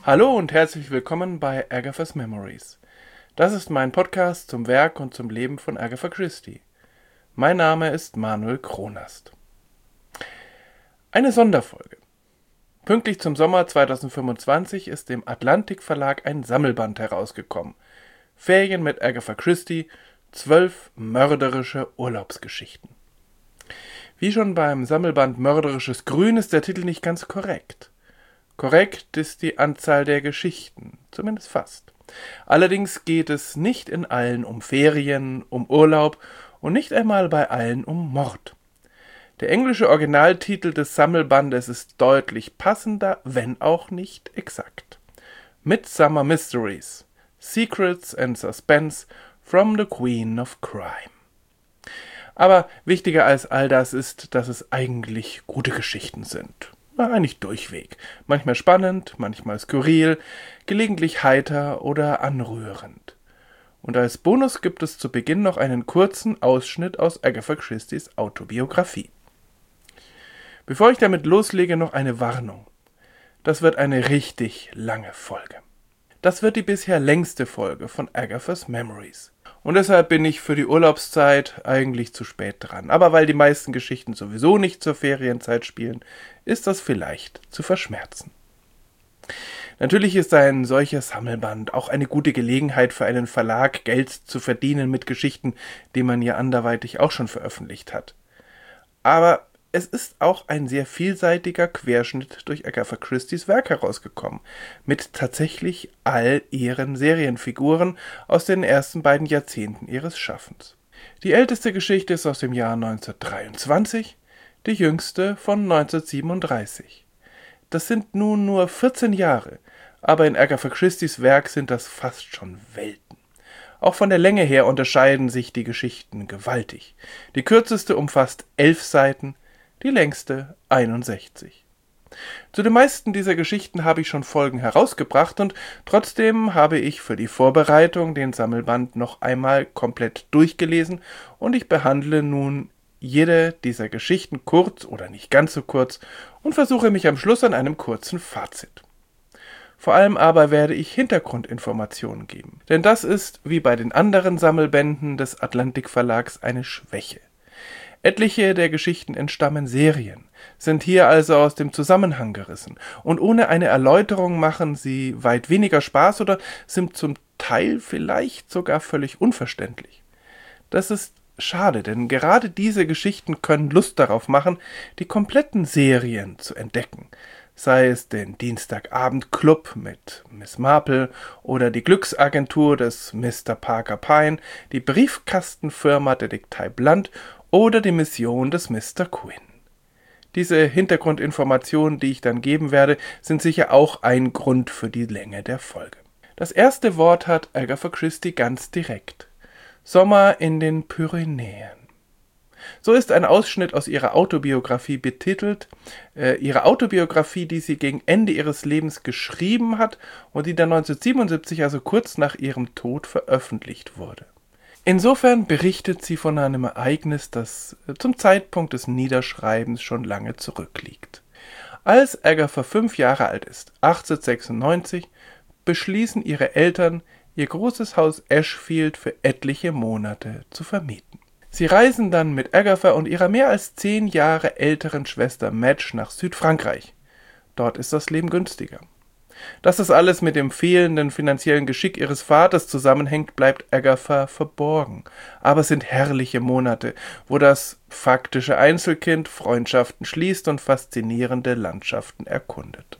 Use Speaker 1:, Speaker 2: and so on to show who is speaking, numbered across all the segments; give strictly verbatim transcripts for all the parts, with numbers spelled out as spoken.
Speaker 1: Hallo und herzlich willkommen bei Agatha's Memories. Das ist mein Podcast zum Werk und zum Leben von Agatha Christie. Mein Name ist Manuel Kronast. Eine Sonderfolge. Pünktlich zum Sommer zweitausendfünfundzwanzig ist im Atlantik Verlag ein Sammelband herausgekommen. Ferien mit Agatha Christie, zwölf mörderische Urlaubsgeschichten. Wie schon beim Sammelband Mörderisches Grün ist der Titel nicht ganz korrekt. Korrekt ist die Anzahl der Geschichten, zumindest fast. Allerdings geht es nicht in allen um Ferien, um Urlaub und nicht einmal bei allen um Mord. Der englische Originaltitel des Sammelbandes ist deutlich passender, wenn auch nicht exakt. Midsummer Mysteries, Secrets and Suspense from the Queen of Crime. Aber wichtiger als all das ist, dass es eigentlich gute Geschichten sind. Na, eigentlich durchweg. Manchmal spannend, manchmal skurril, gelegentlich heiter oder anrührend. Und als Bonus gibt es zu Beginn noch einen kurzen Ausschnitt aus Agatha Christies Autobiografie. Bevor ich damit loslege, noch eine Warnung. Das wird eine richtig lange Folge. Das wird die bisher längste Folge von Agatha's Memories. Und deshalb bin ich für die Urlaubszeit eigentlich zu spät dran. Aber weil die meisten Geschichten sowieso nicht zur Ferienzeit spielen, ist das vielleicht zu verschmerzen. Natürlich ist ein solcher Sammelband auch eine gute Gelegenheit für einen Verlag, Geld zu verdienen mit Geschichten, die man ja anderweitig auch schon veröffentlicht hat. Aber es ist auch ein sehr vielseitiger Querschnitt durch Agatha Christies Werk herausgekommen, mit tatsächlich all ihren Serienfiguren aus den ersten beiden Jahrzehnten ihres Schaffens. Die älteste Geschichte ist aus dem Jahr neunzehnhundertdreiundzwanzig, die jüngste von neunzehnhundertsiebenunddreißig. Das sind nun nur vierzehn Jahre, aber in Agatha Christies Werk sind das fast schon Welten. Auch von der Länge her unterscheiden sich die Geschichten gewaltig. Die kürzeste umfasst elf Seiten, die längste einundsechzig. Zu den meisten dieser Geschichten habe ich schon Folgen herausgebracht und trotzdem habe ich für die Vorbereitung den Sammelband noch einmal komplett durchgelesen und ich behandle nun jede dieser Geschichten kurz oder nicht ganz so kurz und versuche mich am Schluss an einem kurzen Fazit. Vor allem aber werde ich Hintergrundinformationen geben, denn das ist, wie bei den anderen Sammelbänden des Atlantik Verlags, eine Schwäche. Etliche der Geschichten entstammen Serien, sind hier also aus dem Zusammenhang gerissen und ohne eine Erläuterung machen sie weit weniger Spaß oder sind zum Teil vielleicht sogar völlig unverständlich. Das ist schade, denn gerade diese Geschichten können Lust darauf machen, die kompletten Serien zu entdecken, sei es den Dienstagabend-Club mit Miss Marple oder die Glücksagentur des Mister Parker Pyne, die Briefkastenfirma Detektiv Blunt oder die Mission des Mister Quinn. Diese Hintergrundinformationen, die ich dann geben werde, sind sicher auch ein Grund für die Länge der Folge. Das erste Wort hat Agatha Christie ganz direkt. Sommer in den Pyrenäen. So ist ein Ausschnitt aus ihrer Autobiografie betitelt, äh, ihre Autobiografie, die sie gegen Ende ihres Lebens geschrieben hat und die dann neunzehnhundertsiebenundsiebzig, also kurz nach ihrem Tod, veröffentlicht wurde. Insofern berichtet sie von einem Ereignis, das zum Zeitpunkt des Niederschreibens schon lange zurückliegt. Als Agatha fünf Jahre alt ist, achtzehnhundertsechsundneunzig, beschließen ihre Eltern, ihr großes Haus Ashfield für etliche Monate zu vermieten. Sie reisen dann mit Agatha und ihrer mehr als zehn Jahre älteren Schwester Madge nach Südfrankreich. Dort ist das Leben günstiger. Dass das alles mit dem fehlenden finanziellen Geschick ihres Vaters zusammenhängt, bleibt Agatha verborgen. Aber es sind herrliche Monate, wo das faktische Einzelkind Freundschaften schließt und faszinierende Landschaften erkundet.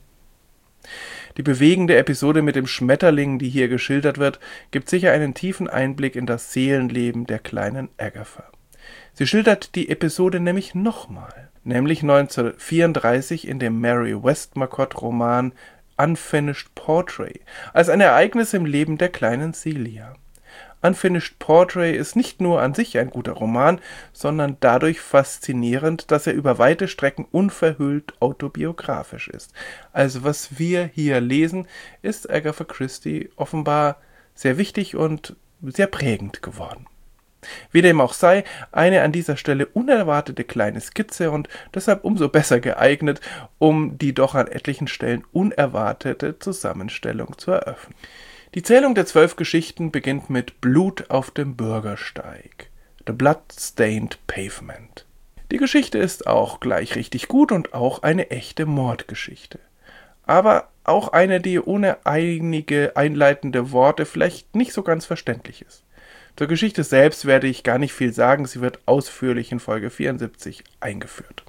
Speaker 1: Die bewegende Episode mit dem Schmetterling, die hier geschildert wird, gibt sicher einen tiefen Einblick in das Seelenleben der kleinen Agatha. Sie schildert die Episode nämlich nochmal, nämlich neunzehnhundertvierunddreißig in dem Mary Westmacott-Roman Unfinished Portrait, als ein Ereignis im Leben der kleinen Celia. Unfinished Portrait ist nicht nur an sich ein guter Roman, sondern dadurch faszinierend, dass er über weite Strecken unverhüllt autobiografisch ist. Also was wir hier lesen, ist Agatha Christie offenbar sehr wichtig und sehr prägend geworden. Wie dem auch sei, eine an dieser Stelle unerwartete kleine Skizze und deshalb umso besser geeignet, um die doch an etlichen Stellen unerwartete Zusammenstellung zu eröffnen. Die Zählung der zwölf Geschichten beginnt mit Blut auf dem Bürgersteig, The Blood-Stained Pavement. Die Geschichte ist auch gleich richtig gut und auch eine echte Mordgeschichte. Aber auch eine, die ohne einige einleitende Worte vielleicht nicht so ganz verständlich ist. Zur Geschichte selbst werde ich gar nicht viel sagen, sie wird ausführlich in Folge vierundsiebzig eingeführt.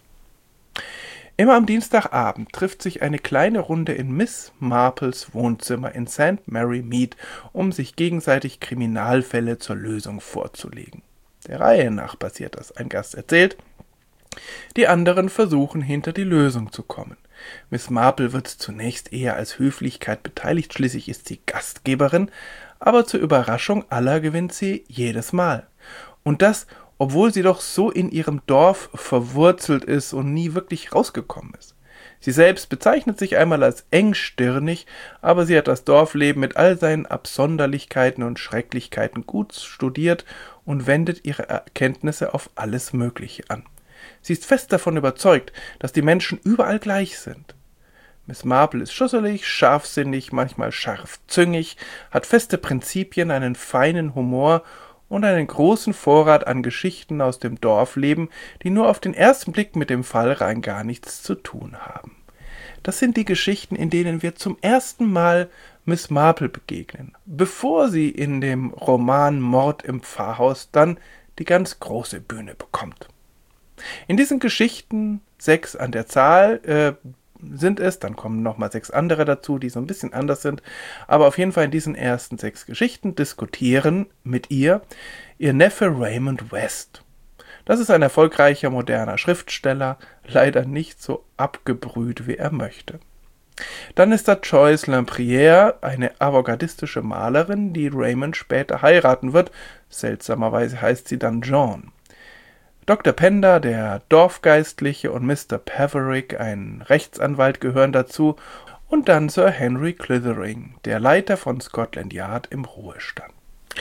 Speaker 1: Immer am Dienstagabend trifft sich eine kleine Runde in Miss Marples Wohnzimmer in Saint Mary Mead, um sich gegenseitig Kriminalfälle zur Lösung vorzulegen. Der Reihe nach passiert das. Ein Gast erzählt, die anderen versuchen hinter die Lösung zu kommen. Miss Marple wird zunächst eher als Höflichkeit beteiligt, schließlich ist sie Gastgeberin, aber zur Überraschung aller gewinnt sie jedes Mal. Und das, obwohl sie doch so in ihrem Dorf verwurzelt ist und nie wirklich rausgekommen ist. Sie selbst bezeichnet sich einmal als engstirnig, aber sie hat das Dorfleben mit all seinen Absonderlichkeiten und Schrecklichkeiten gut studiert und wendet ihre Erkenntnisse auf alles Mögliche an. Sie ist fest davon überzeugt, dass die Menschen überall gleich sind. Miss Marple ist schusselig, scharfsinnig, manchmal scharfzüngig, hat feste Prinzipien, einen feinen Humor und einen großen Vorrat an Geschichten aus dem Dorfleben, die nur auf den ersten Blick mit dem Fall rein gar nichts zu tun haben. Das sind die Geschichten, in denen wir zum ersten Mal Miss Marple begegnen, bevor sie in dem Roman Mord im Pfarrhaus dann die ganz große Bühne bekommt. In diesen Geschichten, sechs an der Zahl, äh, sind es, dann kommen nochmal sechs andere dazu, die so ein bisschen anders sind, aber auf jeden Fall in diesen ersten sechs Geschichten diskutieren mit ihr ihr Neffe Raymond West. Das ist ein erfolgreicher moderner Schriftsteller, leider nicht so abgebrüht, wie er möchte. Dann ist da Joyce Lempriere, eine avantgardistische Malerin, die Raymond später heiraten wird, seltsamerweise heißt sie dann John. Doktor Pender, der Dorfgeistliche, und Mister Paverick, ein Rechtsanwalt, gehören dazu, und dann Sir Henry Clithering, der Leiter von Scotland Yard im Ruhestand.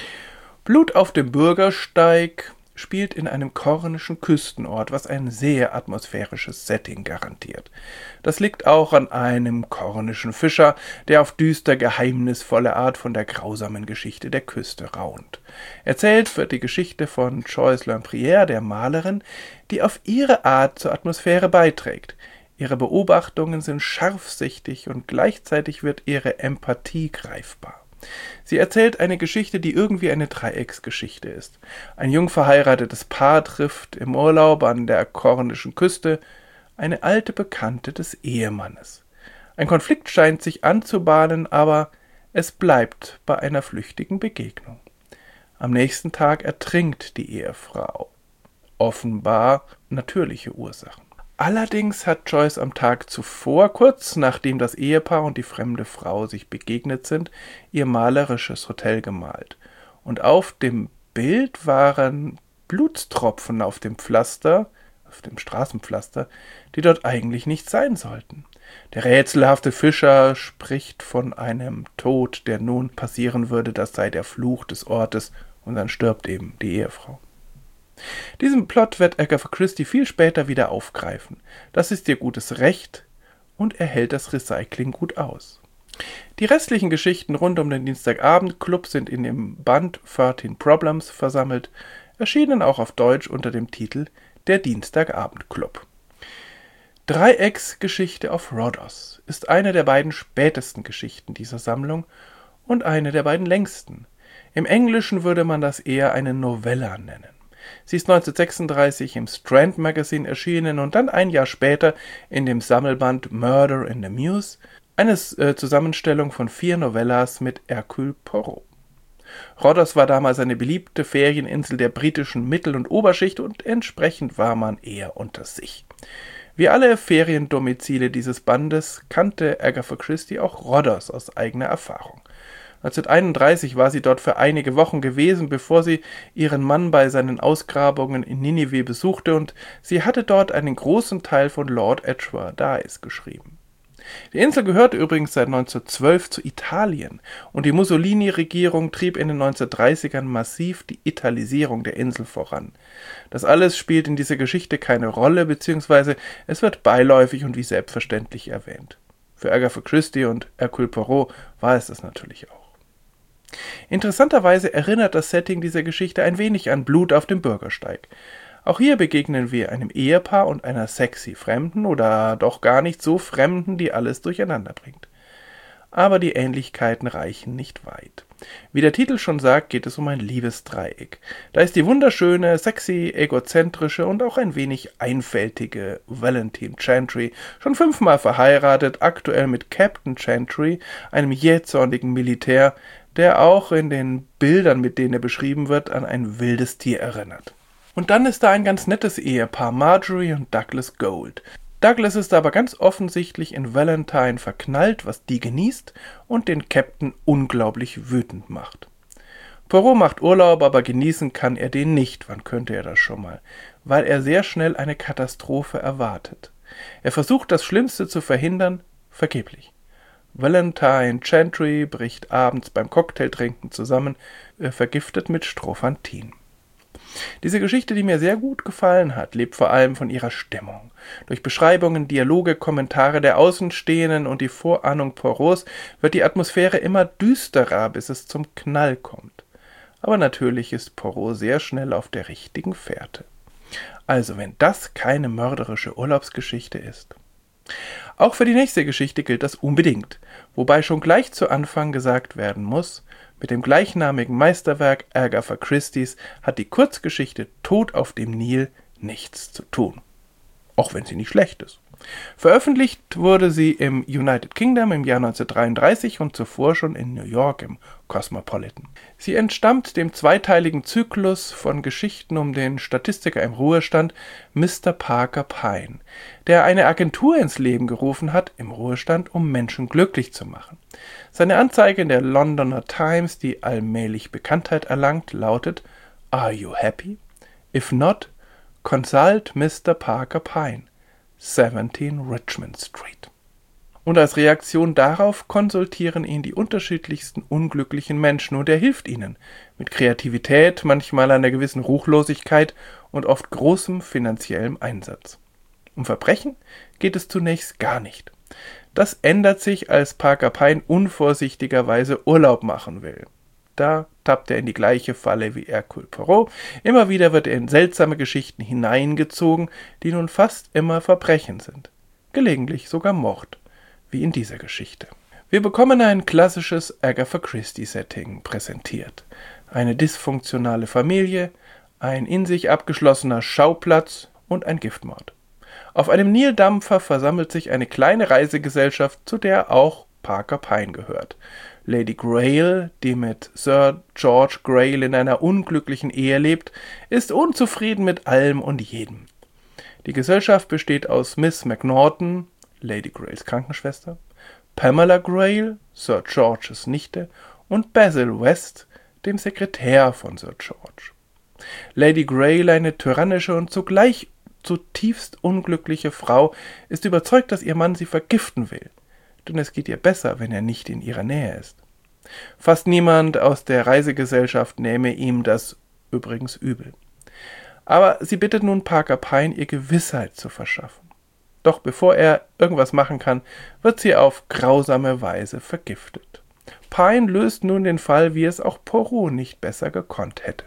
Speaker 1: Blut auf dem Bürgersteig spielt in einem kornischen Küstenort, was ein sehr atmosphärisches Setting garantiert. Das liegt auch an einem kornischen Fischer, der auf düster geheimnisvolle Art von der grausamen Geschichte der Küste raunt. Erzählt wird die Geschichte von Joyce Lempriere, der Malerin, die auf ihre Art zur Atmosphäre beiträgt. Ihre Beobachtungen sind scharfsichtig und gleichzeitig wird ihre Empathie greifbar. Sie erzählt eine Geschichte, die irgendwie eine Dreiecksgeschichte ist. Ein jung verheiratetes Paar trifft im Urlaub an der kornischen Küste eine alte Bekannte des Ehemannes. Ein Konflikt scheint sich anzubahnen, aber es bleibt bei einer flüchtigen Begegnung. Am nächsten Tag ertrinkt die Ehefrau. Offenbar natürliche Ursachen. Allerdings hat Joyce am Tag zuvor, kurz nachdem das Ehepaar und die fremde Frau sich begegnet sind, ihr malerisches Hotel gemalt. Und auf dem Bild waren Blutstropfen auf dem Pflaster, auf dem Straßenpflaster, die dort eigentlich nicht sein sollten. Der rätselhafte Fischer spricht von einem Tod, der nun passieren würde, das sei der Fluch des Ortes, und dann stirbt eben die Ehefrau. Diesen Plot wird Agatha Christie viel später wieder aufgreifen. Das ist ihr gutes Recht und er hält das Recycling gut aus. Die restlichen Geschichten rund um den Dienstagabend-Club sind in dem Band thirteen Problems versammelt, erschienen auch auf Deutsch unter dem Titel Der Dienstagabend-Club. Dreiecksgeschichte auf Rhodos ist eine der beiden spätesten Geschichten dieser Sammlung und eine der beiden längsten. Im Englischen würde man das eher eine Novella nennen. Sie ist neunzehnhundertsechsunddreißig im Strand Magazine erschienen und dann ein Jahr später in dem Sammelband Murder in the Mews, eine äh, Zusammenstellung von vier Novellas mit Hercule Poirot. Rhodos war damals eine beliebte Ferieninsel der britischen Mittel- und Oberschicht und entsprechend war man eher unter sich. Wie alle Feriendomizile dieses Bandes kannte Agatha Christie auch Rhodos aus eigener Erfahrung. neunzehnhunderteinunddreißig war sie dort für einige Wochen gewesen, bevor sie ihren Mann bei seinen Ausgrabungen in Ninive besuchte, und sie hatte dort einen großen Teil von Lord Edgware Dies geschrieben. Die Insel gehörte übrigens seit neunzehnhundertzwölf zu Italien und die Mussolini-Regierung trieb in den neunzehnhundertdreißigern massiv die Italisierung der Insel voran. Das alles spielt in dieser Geschichte keine Rolle, beziehungsweise es wird beiläufig und wie selbstverständlich erwähnt. Für Agatha Christie und Hercule Poirot war es das natürlich auch. Interessanterweise erinnert das Setting dieser Geschichte ein wenig an Blut auf dem Bürgersteig. Auch hier begegnen wir einem Ehepaar und einer sexy Fremden oder doch gar nicht so Fremden, die alles durcheinander bringt. Aber die Ähnlichkeiten reichen nicht weit. Wie der Titel schon sagt, geht es um ein Liebesdreieck. Da ist die wunderschöne, sexy, egozentrische und auch ein wenig einfältige Valentine Chantry schon fünfmal verheiratet, aktuell mit Captain Chantry, einem jähzornigen Militär, der auch in den Bildern, mit denen er beschrieben wird, an ein wildes Tier erinnert. Und dann ist da ein ganz nettes Ehepaar, Marjorie und Douglas Gold. Douglas ist aber ganz offensichtlich in Valentine verknallt, was die genießt und den Captain unglaublich wütend macht. Poirot macht Urlaub, aber genießen kann er den nicht. Wann könnte er das schon mal? Weil er sehr schnell eine Katastrophe erwartet. Er versucht, das Schlimmste zu verhindern, vergeblich. Valentine Chantry bricht abends beim Cocktailtrinken zusammen, vergiftet mit Strophantin. Diese Geschichte, die mir sehr gut gefallen hat, lebt vor allem von ihrer Stimmung. Durch Beschreibungen, Dialoge, Kommentare der Außenstehenden und die Vorahnung Poirots wird die Atmosphäre immer düsterer, bis es zum Knall kommt. Aber natürlich ist Poirot sehr schnell auf der richtigen Fährte. Also, wenn das keine mörderische Urlaubsgeschichte ist. Auch für die nächste Geschichte gilt das unbedingt, wobei schon gleich zu Anfang gesagt werden muss, mit dem gleichnamigen Meisterwerk Agatha Christies hat die Kurzgeschichte Tod auf dem Nil nichts zu tun. Auch wenn sie nicht schlecht ist. Veröffentlicht wurde sie im United Kingdom im Jahr neunzehnhundertdreiunddreißig und zuvor schon in New York im Cosmopolitan. Sie entstammt dem zweiteiligen Zyklus von Geschichten um den Statistiker im Ruhestand Mister Parker Pyne, der eine Agentur ins Leben gerufen hat, im Ruhestand, um Menschen glücklich zu machen. Seine Anzeige in der Londoner Times, die allmählich Bekanntheit erlangt, lautet: Are you happy? If not, consult Mister Parker Pyne, siebzehn Richmond Street. Und als Reaktion darauf konsultieren ihn die unterschiedlichsten unglücklichen Menschen und er hilft ihnen mit Kreativität, manchmal einer gewissen Ruchlosigkeit und oft großem finanziellem Einsatz. Um Verbrechen geht es zunächst gar nicht. Das ändert sich, als Parker Pyne unvorsichtigerweise Urlaub machen will. Da tappt er in die gleiche Falle wie Hercule Poirot. Immer wieder wird er in seltsame Geschichten hineingezogen, die nun fast immer Verbrechen sind. Gelegentlich sogar Mord, wie in dieser Geschichte. Wir bekommen ein klassisches Agatha Christie-Setting präsentiert. Eine dysfunktionale Familie, ein in sich abgeschlossener Schauplatz und ein Giftmord. Auf einem Nildampfer versammelt sich eine kleine Reisegesellschaft, zu der auch Parker Pyne gehört. Lady Grail, die mit Sir George Grail in einer unglücklichen Ehe lebt, ist unzufrieden mit allem und jedem. Die Gesellschaft besteht aus Miss Macnaughton, Lady Grails Krankenschwester, Pamela Grail, Sir Georges Nichte, und Basil West, dem Sekretär von Sir George. Lady Grail, eine tyrannische und zugleich zutiefst unglückliche Frau, ist überzeugt, dass ihr Mann sie vergiften will. Denn es geht ihr besser, wenn er nicht in ihrer Nähe ist. Fast niemand aus der Reisegesellschaft nehme ihm das übrigens übel. Aber sie bittet nun Parker Pyne, ihr Gewissheit zu verschaffen. Doch bevor er irgendwas machen kann, wird sie auf grausame Weise vergiftet. Pyne löst nun den Fall, wie es auch Poirot nicht besser gekonnt hätte.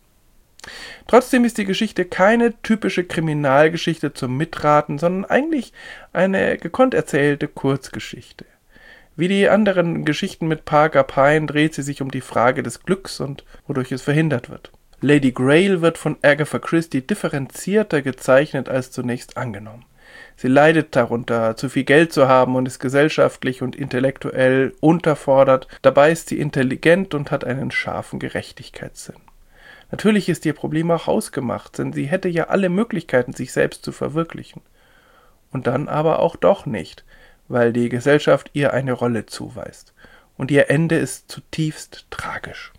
Speaker 1: Trotzdem ist die Geschichte keine typische Kriminalgeschichte zum Mitraten, sondern eigentlich eine gekonnt erzählte Kurzgeschichte. Wie die anderen Geschichten mit Parker Pyne dreht sie sich um die Frage des Glücks und wodurch es verhindert wird. Lady Grail wird von Agatha Christie differenzierter gezeichnet als zunächst angenommen. Sie leidet darunter, zu viel Geld zu haben und ist gesellschaftlich und intellektuell unterfordert. Dabei ist sie intelligent und hat einen scharfen Gerechtigkeitssinn. Natürlich ist ihr Problem auch hausgemacht, denn sie hätte ja alle Möglichkeiten, sich selbst zu verwirklichen. Und dann aber auch doch nicht, weil die Gesellschaft ihr eine Rolle zuweist. Und ihr Ende ist zutiefst tragisch.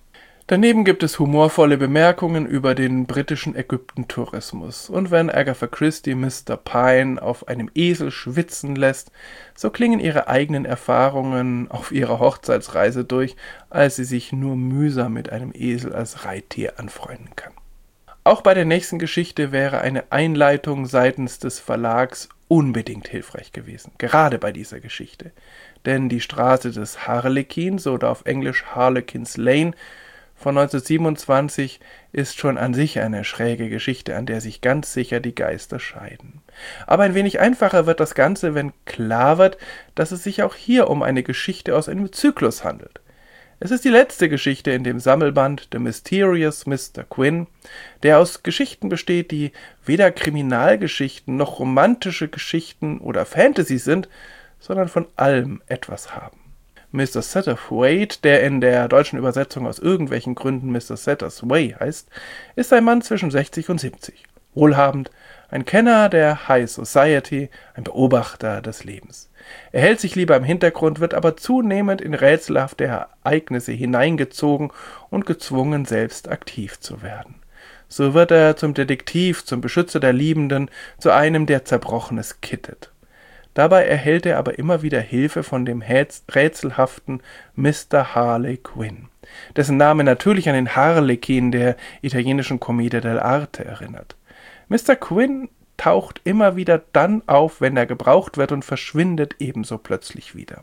Speaker 1: Daneben gibt es humorvolle Bemerkungen über den britischen Ägyptentourismus. Und wenn Agatha Christie Mister Pine auf einem Esel schwitzen lässt, so klingen ihre eigenen Erfahrungen auf ihrer Hochzeitsreise durch, als sie sich nur mühsam mit einem Esel als Reittier anfreunden kann. Auch bei der nächsten Geschichte wäre eine Einleitung seitens des Verlags unbedingt hilfreich gewesen, gerade bei dieser Geschichte. Denn die Straße des Harlequins oder auf Englisch Harlequin's Lane von neunzehnhundertsiebenundzwanzig ist schon an sich eine schräge Geschichte, an der sich ganz sicher die Geister scheiden. Aber ein wenig einfacher wird das Ganze, wenn klar wird, dass es sich auch hier um eine Geschichte aus einem Zyklus handelt. Es ist die letzte Geschichte in dem Sammelband The Mysterious Mister Quin, der aus Geschichten besteht, die weder Kriminalgeschichten noch romantische Geschichten oder Fantasy sind, sondern von allem etwas haben. Mister Satterthwaite, der in der deutschen Übersetzung aus irgendwelchen Gründen Mister Satterthwaite heißt, ist ein Mann zwischen sechzig und siebzig, wohlhabend, ein Kenner der High Society, ein Beobachter des Lebens. Er hält sich lieber im Hintergrund, wird aber zunehmend in rätselhafte Ereignisse hineingezogen und gezwungen, selbst aktiv zu werden. So wird er zum Detektiv, zum Beschützer der Liebenden, zu einem, der Zerbrochenes kittet. Dabei erhält er aber immer wieder Hilfe von dem rätselhaften Mister Harley Quinn, dessen Name natürlich an den Harlekin der italienischen Commedia dell'arte erinnert. Mister Quinn taucht immer wieder dann auf, wenn er gebraucht wird, und verschwindet ebenso plötzlich wieder.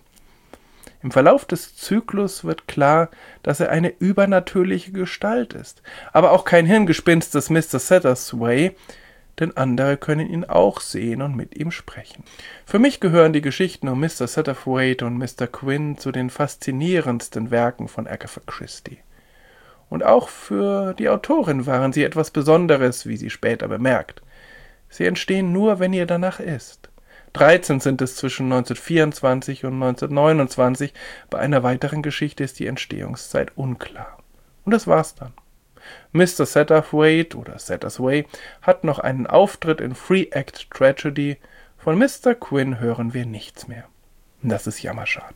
Speaker 1: Im Verlauf des Zyklus wird klar, dass er eine übernatürliche Gestalt ist, aber auch kein Hirngespinst des Mister Satterthwaite, denn andere können ihn auch sehen und mit ihm sprechen. Für mich gehören die Geschichten um Mister Satterthwaite und Mister Quin zu den faszinierendsten Werken von Agatha Christie. Und auch für die Autorin waren sie etwas Besonderes, wie sie später bemerkt. Sie entstehen nur, wenn ihr danach ist. dreizehn sind es zwischen neunzehnhundertvierundzwanzig und neunzehnhundertneunundzwanzig, bei einer weiteren Geschichte ist die Entstehungszeit unklar. Und das war's dann. Mister Satterthwaite oder Satterthwaite hat noch einen Auftritt in Three-Act Tragedy. Von Mister Quin hören wir nichts mehr. Das ist jammerschade.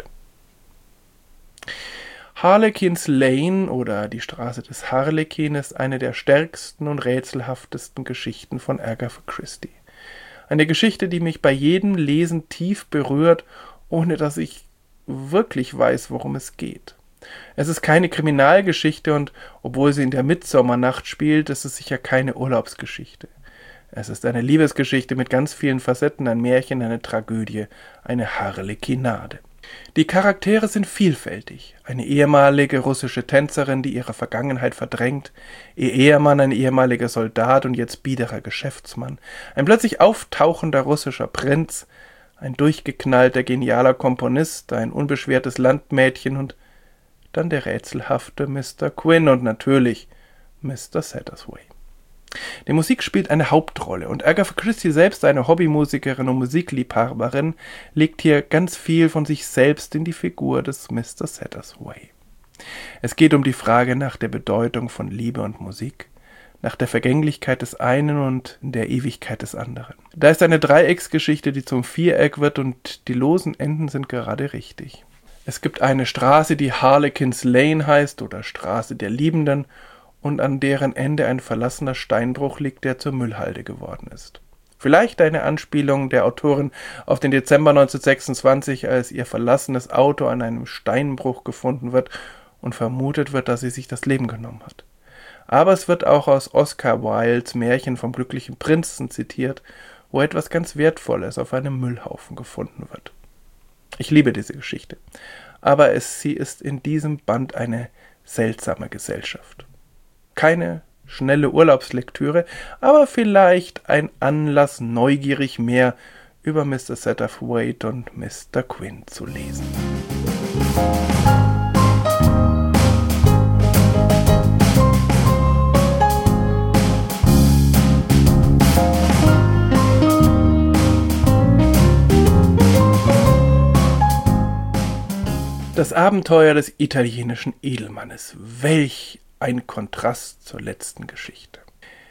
Speaker 1: Harlequin's Lane oder die Straße des Harlekin ist eine der stärksten und rätselhaftesten Geschichten von Agatha Christie. Eine Geschichte, die mich bei jedem Lesen tief berührt, ohne dass ich wirklich weiß, worum es geht. Es ist keine Kriminalgeschichte und obwohl sie in der Mitsommernacht spielt, ist es sicher keine Urlaubsgeschichte. Es ist eine Liebesgeschichte mit ganz vielen Facetten, ein Märchen, eine Tragödie, eine Harlekinade. Die Charaktere sind vielfältig. Eine ehemalige russische Tänzerin, die ihre Vergangenheit verdrängt, ihr Ehemann, ein ehemaliger Soldat und jetzt biederer Geschäftsmann, ein plötzlich auftauchender russischer Prinz, ein durchgeknallter, genialer Komponist, ein unbeschwertes Landmädchen und dann der rätselhafte Mister Quin und natürlich Mister Satterthwaite. Die Musik spielt eine Hauptrolle und Agatha Christie selbst, eine Hobbymusikerin und Musikliebhaberin, legt hier ganz viel von sich selbst in die Figur des Mister Satterthwaite. Es geht um die Frage nach der Bedeutung von Liebe und Musik, nach der Vergänglichkeit des einen und der Ewigkeit des anderen. Da ist eine Dreiecksgeschichte, die zum Viereck wird und die losen Enden sind gerade richtig. Es gibt eine Straße, die Harlequin's Lane heißt oder Straße der Liebenden und an deren Ende ein verlassener Steinbruch liegt, der zur Müllhalde geworden ist. Vielleicht eine Anspielung der Autorin auf den Dezember neunzehnhundertsechsundzwanzig, als ihr verlassenes Auto an einem Steinbruch gefunden wird und vermutet wird, dass sie sich das Leben genommen hat. Aber es wird auch aus Oscar Wildes Märchen vom glücklichen Prinzen zitiert, wo etwas ganz Wertvolles auf einem Müllhaufen gefunden wird. Ich liebe diese Geschichte, aber es, sie ist in diesem Band eine seltsame Gesellschaft. Keine schnelle Urlaubslektüre, aber vielleicht ein Anlass, neugierig mehr über Mister Satterthwaite und Mister Quin zu lesen. Das Abenteuer des italienischen Edelmannes. Welch ein Kontrast zur letzten Geschichte.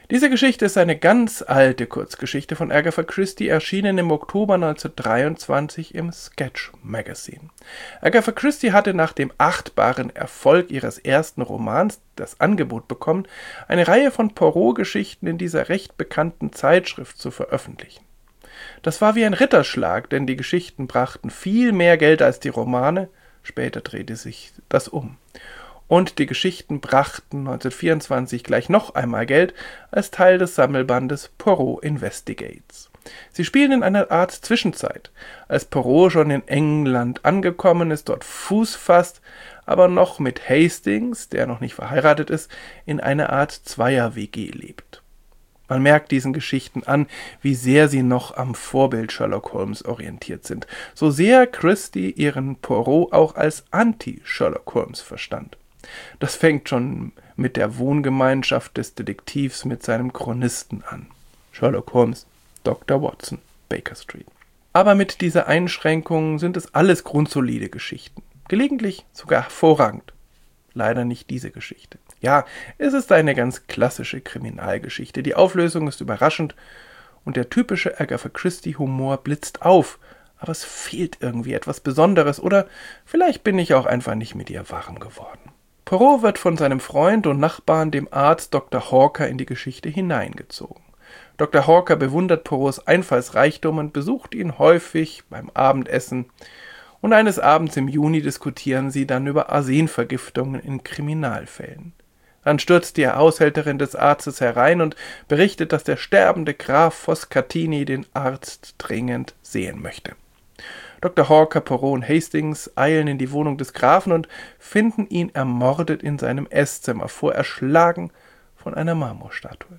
Speaker 1: Diese Geschichte ist eine ganz alte Kurzgeschichte von Agatha Christie, erschienen im Oktober neunzehnhundertdreiundzwanzig im Sketch Magazine. Agatha Christie hatte nach dem achtbaren Erfolg ihres ersten Romans das Angebot bekommen, eine Reihe von Poirot-Geschichten in dieser recht bekannten Zeitschrift zu veröffentlichen. Das war wie ein Ritterschlag, denn die Geschichten brachten viel mehr Geld als die Romane, später drehte sich das um. Und die Geschichten brachten neunzehnhundertvierundzwanzig gleich noch einmal Geld als Teil des Sammelbandes Poirot Investigates. Sie spielen in einer Art Zwischenzeit, als Poirot schon in England angekommen ist, dort Fuß fasst, aber noch mit Hastings, der noch nicht verheiratet ist, in einer Art Zweier-W G lebt. Man merkt diesen Geschichten an, wie sehr sie noch am Vorbild Sherlock Holmes orientiert sind, so sehr Christie ihren Poirot auch als Anti-Sherlock Holmes verstand. Das fängt schon mit der Wohngemeinschaft des Detektivs mit seinem Chronisten an. Sherlock Holmes, Doktor Watson, Baker Street. Aber mit dieser Einschränkung sind es alles grundsolide Geschichten. Gelegentlich sogar hervorragend. Leider nicht diese Geschichte. Ja, es ist eine ganz klassische Kriminalgeschichte. Die Auflösung ist überraschend und der typische Agatha Christie-Humor blitzt auf. Aber es fehlt irgendwie etwas Besonderes oder vielleicht bin ich auch einfach nicht mit ihr warm geworden. Poirot wird von seinem Freund und Nachbarn, dem Arzt Doktor Hawker, in die Geschichte hineingezogen. Doktor Hawker bewundert Poirots Einfallsreichtum und besucht ihn häufig beim Abendessen. Und eines Abends im Juni diskutieren sie dann über Arsenvergiftungen in Kriminalfällen. Dann stürzt die Haushälterin des Arztes herein und berichtet, dass der sterbende Graf Foscatini den Arzt dringend sehen möchte. Doktor Hawker, Poirot und Hastings eilen in die Wohnung des Grafen und finden ihn ermordet in seinem Esszimmer vor, erschlagen von einer Marmorstatue.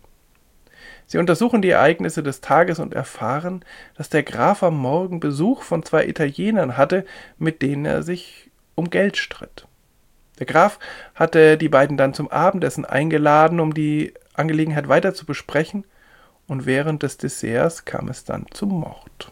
Speaker 1: Sie untersuchen die Ereignisse des Tages und erfahren, dass der Graf am Morgen Besuch von zwei Italienern hatte, mit denen er sich um Geld stritt. Der Graf hatte die beiden dann zum Abendessen eingeladen, um die Angelegenheit weiter zu besprechen, und während des Desserts kam es dann zum Mord.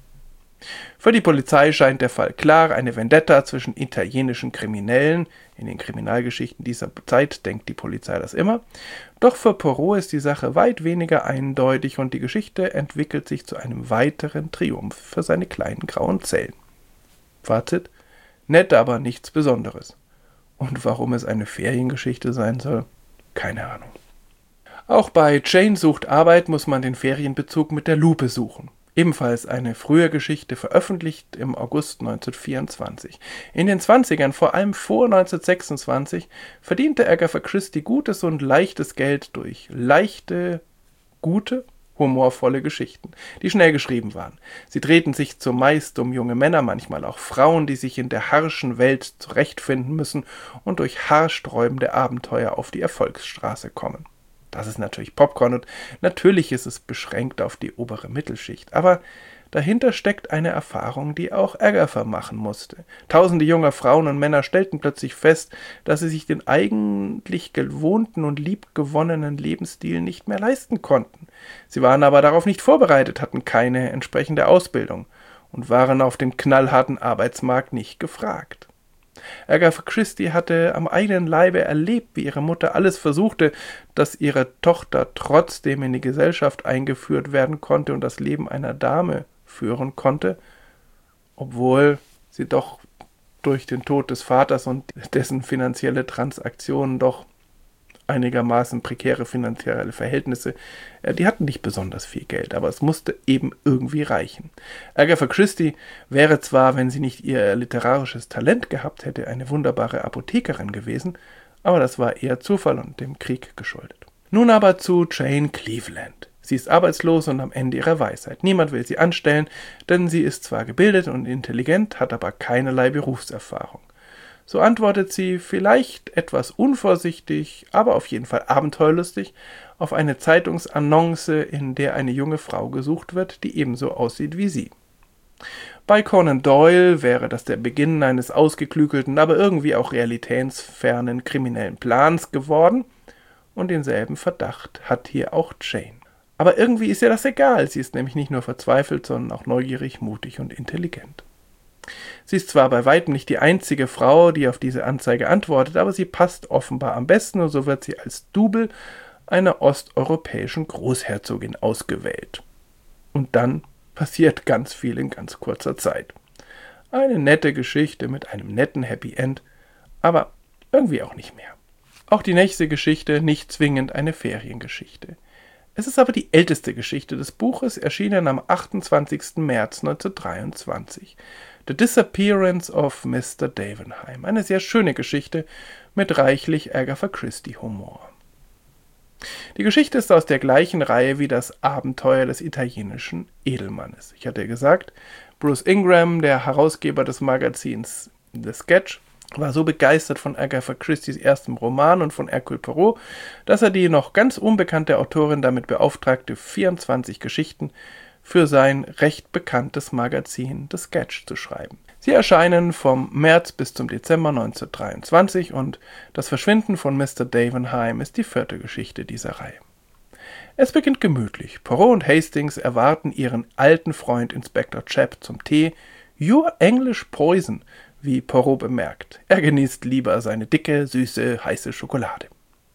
Speaker 1: Für die Polizei scheint der Fall klar, eine Vendetta zwischen italienischen Kriminellen. In den Kriminalgeschichten dieser Zeit denkt die Polizei das immer. Doch für Poirot ist die Sache weit weniger eindeutig und die Geschichte entwickelt sich zu einem weiteren Triumph für seine kleinen grauen Zellen. Fazit: nett, aber nichts Besonderes. Und warum es eine Feriengeschichte sein soll? Keine Ahnung. Auch bei Jane sucht Arbeit muss man den Ferienbezug mit der Lupe suchen. Ebenfalls eine frühe Geschichte, veröffentlicht im August neunzehnhundertvierundzwanzig. In den Zwanzigern, vor allem vor neunzehnhundertsechsundzwanzig, verdiente Agatha Christie gutes und leichtes Geld durch leichte, gute, humorvolle Geschichten, die schnell geschrieben waren. Sie drehten sich zumeist um junge Männer, manchmal auch Frauen, die sich in der harschen Welt zurechtfinden müssen und durch haarsträubende Abenteuer auf die Erfolgsstraße kommen. Das ist natürlich Popcorn und natürlich ist es beschränkt auf die obere Mittelschicht, aber dahinter steckt eine Erfahrung, die auch Agatha machen musste. Tausende junger Frauen und Männer stellten plötzlich fest, dass sie sich den eigentlich gewohnten und liebgewonnenen Lebensstil nicht mehr leisten konnten. Sie waren aber darauf nicht vorbereitet, hatten keine entsprechende Ausbildung und waren auf dem knallharten Arbeitsmarkt nicht gefragt. Agatha Christie hatte am eigenen Leibe erlebt, wie ihre Mutter alles versuchte, dass ihre Tochter trotzdem in die Gesellschaft eingeführt werden konnte und das Leben einer Dame führen konnte, obwohl sie doch durch den Tod des Vaters und dessen finanzielle Transaktionen doch einigermaßen prekäre finanzielle Verhältnisse, die hatten nicht besonders viel Geld, aber es musste eben irgendwie reichen. Agatha Christie wäre zwar, wenn sie nicht ihr literarisches Talent gehabt hätte, eine wunderbare Apothekerin gewesen, aber das war eher Zufall und dem Krieg geschuldet. Nun aber zu Jane Cleveland. Sie ist arbeitslos und am Ende ihrer Weisheit. Niemand will sie anstellen, denn sie ist zwar gebildet und intelligent, hat aber keinerlei Berufserfahrung. So antwortet sie, vielleicht etwas unvorsichtig, aber auf jeden Fall abenteuerlustig, auf eine Zeitungsannonce, in der eine junge Frau gesucht wird, die ebenso aussieht wie sie. Bei Conan Doyle wäre das der Beginn eines ausgeklügelten, aber irgendwie auch realitätsfernen kriminellen Plans geworden, und denselben Verdacht hat hier auch Jane. Aber irgendwie ist ihr das egal, sie ist nämlich nicht nur verzweifelt, sondern auch neugierig, mutig und intelligent. Sie ist zwar bei weitem nicht die einzige Frau, die auf diese Anzeige antwortet, aber sie passt offenbar am besten und so wird sie als Double einer osteuropäischen Großherzogin ausgewählt. Und dann passiert ganz viel in ganz kurzer Zeit. Eine nette Geschichte mit einem netten Happy End, aber irgendwie auch nicht mehr. Auch die nächste Geschichte nicht zwingend eine Feriengeschichte. Es ist aber die älteste Geschichte des Buches, erschienen am achtundzwanzigsten März neunzehnhundertdreiundzwanzig. The Disappearance of Mister Davenheim. Eine sehr schöne Geschichte mit reichlich Agatha Christie-Humor. Die Geschichte ist aus der gleichen Reihe wie das Abenteuer des italienischen Edelmannes. Ich hatte gesagt, Bruce Ingram, der Herausgeber des Magazins The Sketch, war so begeistert von Agatha Christies erstem Roman und von Hercule Poirot, dass er die noch ganz unbekannte Autorin damit beauftragte, vierundzwanzig Geschichten für sein recht bekanntes Magazin The Sketch zu schreiben. Sie erscheinen vom März bis zum Dezember neunzehnhundertdreiundzwanzig und das Verschwinden von Mister Davenheim ist die vierte Geschichte dieser Reihe. Es beginnt gemütlich. Poirot und Hastings erwarten ihren alten Freund Inspektor Chap zum Tee. Your English Poison, wie Poirot bemerkt. Er genießt lieber seine dicke, süße, heiße Schokolade.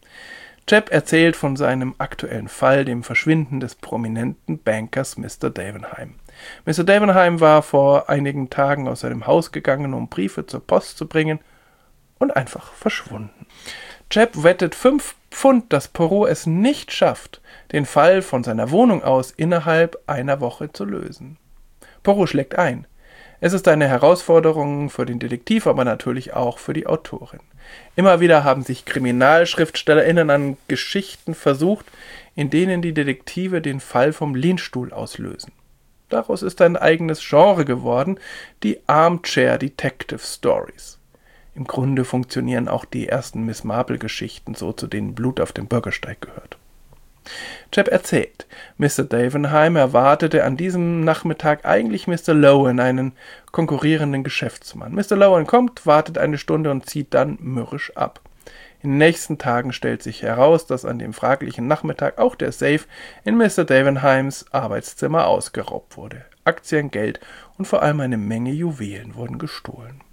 Speaker 1: Chap erzählt von seinem aktuellen Fall, dem Verschwinden des prominenten Bankers Mister Davenheim. Mister Davenheim war vor einigen Tagen aus seinem Haus gegangen, um Briefe zur Post zu bringen, und einfach verschwunden. Chap wettet fünf Pfund, dass Poirot es nicht schafft, den Fall von seiner Wohnung aus innerhalb einer Woche zu lösen. Poirot schlägt ein. Es ist eine Herausforderung für den Detektiv, aber natürlich auch für die Autorin. Immer wieder haben sich KriminalschriftstellerInnen an Geschichten versucht, in denen die Detektive den Fall vom Lehnstuhl auslösen. Daraus ist ein eigenes Genre geworden, die Armchair Detective Stories. Im Grunde funktionieren auch die ersten Miss Marple-Geschichten so, zu denen Blut auf dem Bürgersteig gehört. Chap erzählt, Mister Davenheim erwartete an diesem Nachmittag eigentlich Mister Lowen, einen konkurrierenden Geschäftsmann. Mister Lowen kommt, wartet eine Stunde und zieht dann mürrisch ab. In den nächsten Tagen stellt sich heraus, dass an dem fraglichen Nachmittag auch der Safe in Mister Davenheims Arbeitszimmer ausgeraubt wurde. Aktien, Geld und vor allem eine Menge Juwelen wurden gestohlen.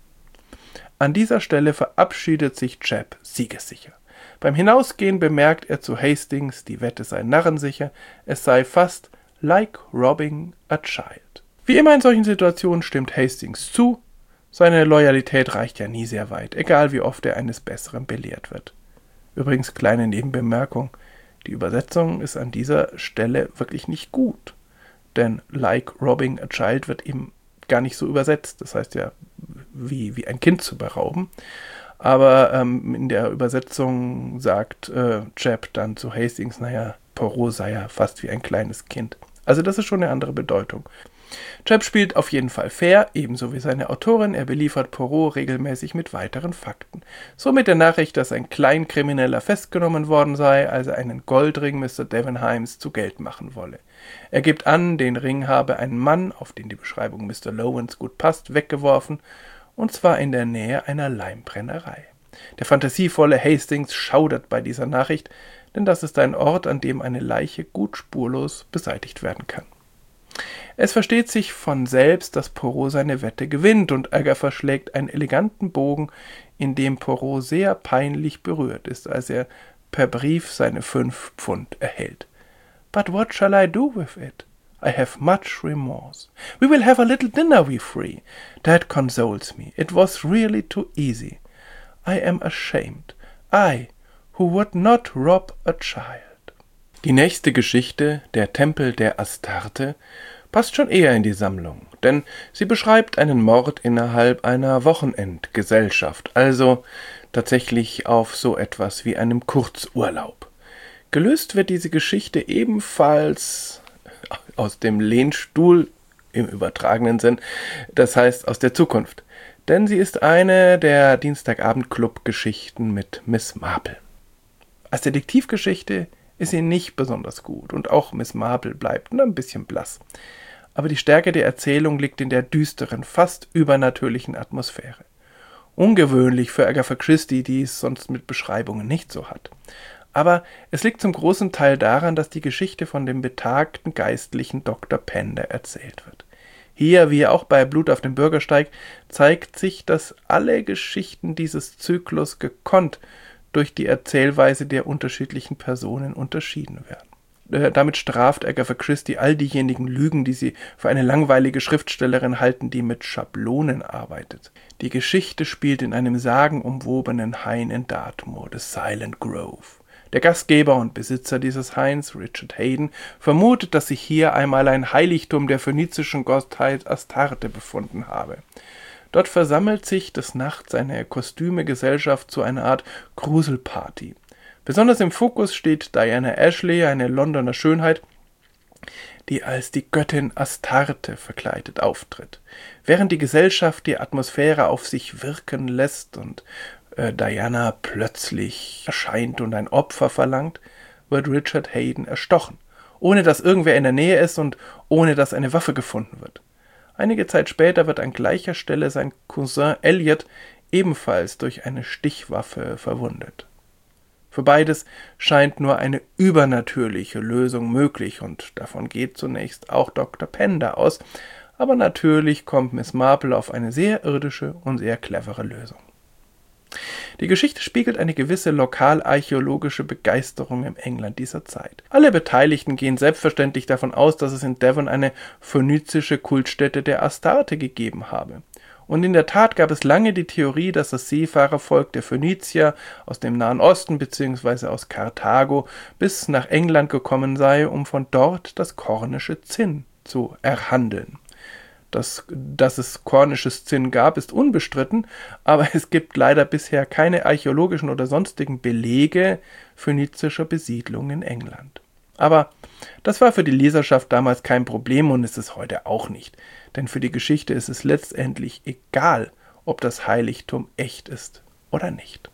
Speaker 1: An dieser Stelle verabschiedet sich Chap siegessicher. Beim Hinausgehen bemerkt er zu Hastings, die Wette sei narrensicher, es sei fast like robbing a child. Wie immer in solchen Situationen stimmt Hastings zu, seine Loyalität reicht ja nie sehr weit, egal wie oft er eines Besseren belehrt wird. Übrigens, kleine Nebenbemerkung, die Übersetzung ist an dieser Stelle wirklich nicht gut, denn like robbing a child wird eben gar nicht so übersetzt, das heißt ja, wie, wie ein Kind zu berauben. Aber ähm, in der Übersetzung sagt äh, Chap dann zu Hastings, naja, Poirot sei ja fast wie ein kleines Kind. Also das ist schon eine andere Bedeutung. Chap spielt auf jeden Fall fair, ebenso wie seine Autorin. Er beliefert Poirot regelmäßig mit weiteren Fakten. So mit der Nachricht, dass ein Kleinkrimineller festgenommen worden sei, als er einen Goldring Mister Davenheims zu Geld machen wolle. Er gibt an, den Ring habe ein Mann, auf den die Beschreibung Mister Lowens gut passt, weggeworfen, und zwar in der Nähe einer Leimbrennerei. Der fantasievolle Hastings schaudert bei dieser Nachricht, denn das ist ein Ort, an dem eine Leiche gut spurlos beseitigt werden kann. Es versteht sich von selbst, dass Poirot seine Wette gewinnt, und Agatha schlägt einen eleganten Bogen, in dem Poirot sehr peinlich berührt ist, als er per Brief seine fünf Pfund erhält. But what shall I do with it? I have much remorse. We will have a little dinner, we three. That consoles me. It was really too easy. I am ashamed. I, who would not rob a child. Die nächste Geschichte, der Tempel der Astarte, passt schon eher in die Sammlung, denn sie beschreibt einen Mord innerhalb einer Wochenendgesellschaft, also tatsächlich auf so etwas wie einem Kurzurlaub. Gelöst wird diese Geschichte ebenfalls aus dem Lehnstuhl im übertragenen Sinn, das heißt aus der Zukunft, denn sie ist eine der Dienstagabend-Club-Geschichten mit Miss Marple. Als Detektivgeschichte ist sie nicht besonders gut und auch Miss Marple bleibt nur ein bisschen blass. Aber die Stärke der Erzählung liegt in der düsteren, fast übernatürlichen Atmosphäre. Ungewöhnlich für Agatha Christie, die es sonst mit Beschreibungen nicht so hat. Aber es liegt zum großen Teil daran, dass die Geschichte von dem betagten geistlichen Doktor Pender erzählt wird. Hier, wie auch bei Blut auf dem Bürgersteig, zeigt sich, dass alle Geschichten dieses Zyklus gekonnt durch die Erzählweise der unterschiedlichen Personen unterschieden werden. Äh, damit straft Agatha Christie all diejenigen Lügen, die sie für eine langweilige Schriftstellerin halten, die mit Schablonen arbeitet. Die Geschichte spielt in einem sagenumwobenen Hain in Dartmoor, The Silent Grove. Der Gastgeber und Besitzer dieses Hains, Richard Haydn, vermutet, dass sich hier einmal ein Heiligtum der phönizischen Gottheit Astarte befunden habe. Dort versammelt sich des Nachts eine Kostümegesellschaft zu einer Art Gruselparty. Besonders im Fokus steht Diana Ashley, eine Londoner Schönheit, die als die Göttin Astarte verkleidet auftritt. Während die Gesellschaft die Atmosphäre auf sich wirken lässt und äh, Diana plötzlich erscheint und ein Opfer verlangt, wird Richard Haydn erstochen, ohne dass irgendwer in der Nähe ist und ohne dass eine Waffe gefunden wird. Einige Zeit später wird an gleicher Stelle sein Cousin Elliot ebenfalls durch eine Stichwaffe verwundet. Für beides scheint nur eine übernatürliche Lösung möglich und davon geht zunächst auch Doktor Pender aus, aber natürlich kommt Miss Marple auf eine sehr irdische und sehr clevere Lösung. Die Geschichte spiegelt eine gewisse lokalarchäologische Begeisterung im England dieser Zeit. Alle Beteiligten gehen selbstverständlich davon aus, dass es in Devon eine phönizische Kultstätte der Astarte gegeben habe. Und in der Tat gab es lange die Theorie, dass das Seefahrervolk der Phönizier aus dem Nahen Osten bzw. aus Karthago bis nach England gekommen sei, um von dort das kornische Zinn zu erhandeln. Dass, dass es kornisches Zinn gab, ist unbestritten, aber es gibt leider bisher keine archäologischen oder sonstigen Belege phönizischer Besiedlung in England. Aber das war für die Leserschaft damals kein Problem und ist es heute auch nicht, denn für die Geschichte ist es letztendlich egal, ob das Heiligtum echt ist oder nicht.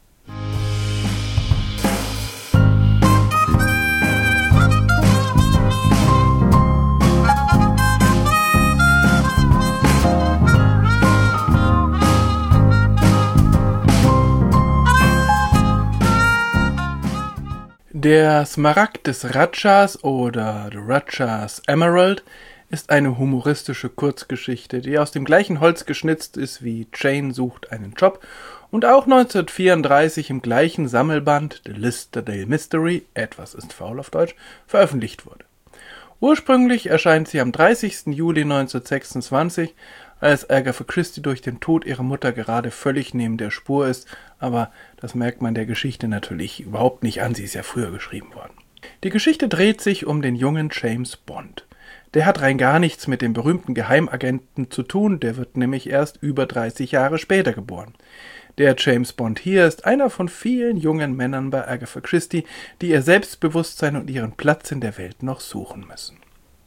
Speaker 1: Der Smaragd des Rajas oder The Rajas Emerald ist eine humoristische Kurzgeschichte, die aus dem gleichen Holz geschnitzt ist wie Jane sucht einen Job und auch neunzehnhundertvierunddreißig im gleichen Sammelband The Listertdale Mystery, etwas ist faul auf Deutsch, veröffentlicht wurde. Ursprünglich erscheint sie am dreißigsten Juli neunzehnhundertsechsundzwanzig, als Agatha Christie durch den Tod ihrer Mutter gerade völlig neben der Spur ist, aber das merkt man der Geschichte natürlich überhaupt nicht an, sie ist ja früher geschrieben worden. Die Geschichte dreht sich um den jungen James Bond. Der hat rein gar nichts mit dem berühmten Geheimagenten zu tun, der wird nämlich erst über dreißig Jahre später geboren. Der James Bond hier ist einer von vielen jungen Männern bei Agatha Christie, die ihr Selbstbewusstsein und ihren Platz in der Welt noch suchen müssen.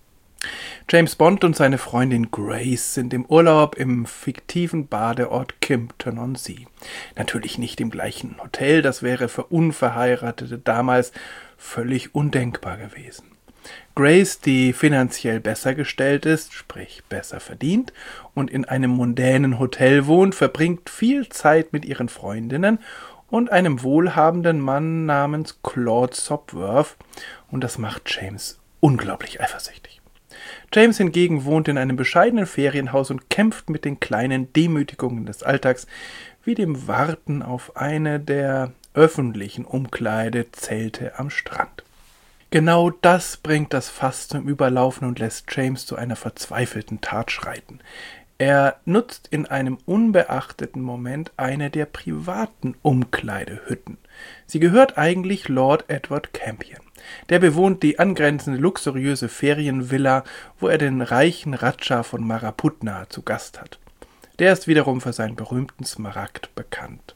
Speaker 1: James Bond und seine Freundin Grace sind im Urlaub im fiktiven Badeort Kimpton-on-Sea. Natürlich nicht im gleichen Hotel, das wäre für Unverheiratete damals völlig undenkbar gewesen. Grace, die finanziell besser gestellt ist, sprich besser verdient und in einem mondänen Hotel wohnt, verbringt viel Zeit mit ihren Freundinnen und einem wohlhabenden Mann namens Claude Sopworth, und das macht James unglaublich eifersüchtig. James hingegen wohnt in einem bescheidenen Ferienhaus und kämpft mit den kleinen Demütigungen des Alltags, wie dem Warten auf eine der öffentlichen Umkleidezelte am Strand. Genau das bringt das Fass zum Überlaufen und lässt James zu einer verzweifelten Tat schreiten. Er nutzt in einem unbeachteten Moment eine der privaten Umkleidehütten. Sie gehört eigentlich Lord Edward Campion. Der bewohnt die angrenzende luxuriöse Ferienvilla, wo er den reichen Raja von Maraputna zu Gast hat. Der ist wiederum für seinen berühmten Smaragd bekannt.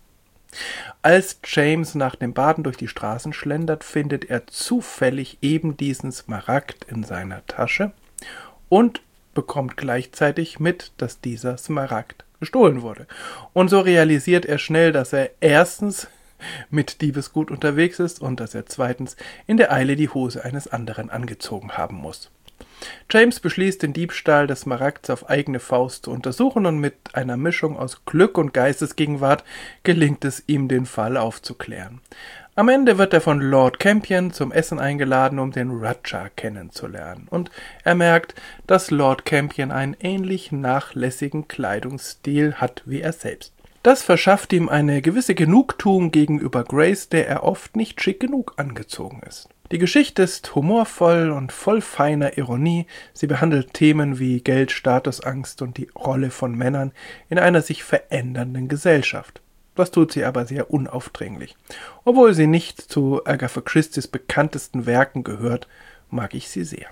Speaker 1: Als James nach dem Baden durch die Straßen schlendert, findet er zufällig eben diesen Smaragd in seiner Tasche und bekommt gleichzeitig mit, dass dieser Smaragd gestohlen wurde. Und so realisiert er schnell, dass er erstens mit Diebesgut unterwegs ist und dass er zweitens in der Eile die Hose eines anderen angezogen haben muss. James beschließt, den Diebstahl des Smaragds auf eigene Faust zu untersuchen und mit einer Mischung aus Glück und Geistesgegenwart gelingt es ihm, den Fall aufzuklären. Am Ende wird er von Lord Campion zum Essen eingeladen, um den Raja kennenzulernen. Und er merkt, dass Lord Campion einen ähnlich nachlässigen Kleidungsstil hat wie er selbst. Das verschafft ihm eine gewisse Genugtuung gegenüber Grace, der er oft nicht schick genug angezogen ist. Die Geschichte ist humorvoll und voll feiner Ironie. Sie behandelt Themen wie Geld, Statusangst und die Rolle von Männern in einer sich verändernden Gesellschaft. Das tut sie aber sehr unaufdringlich. Obwohl sie nicht zu Agatha Christies bekanntesten Werken gehört, mag ich sie sehr.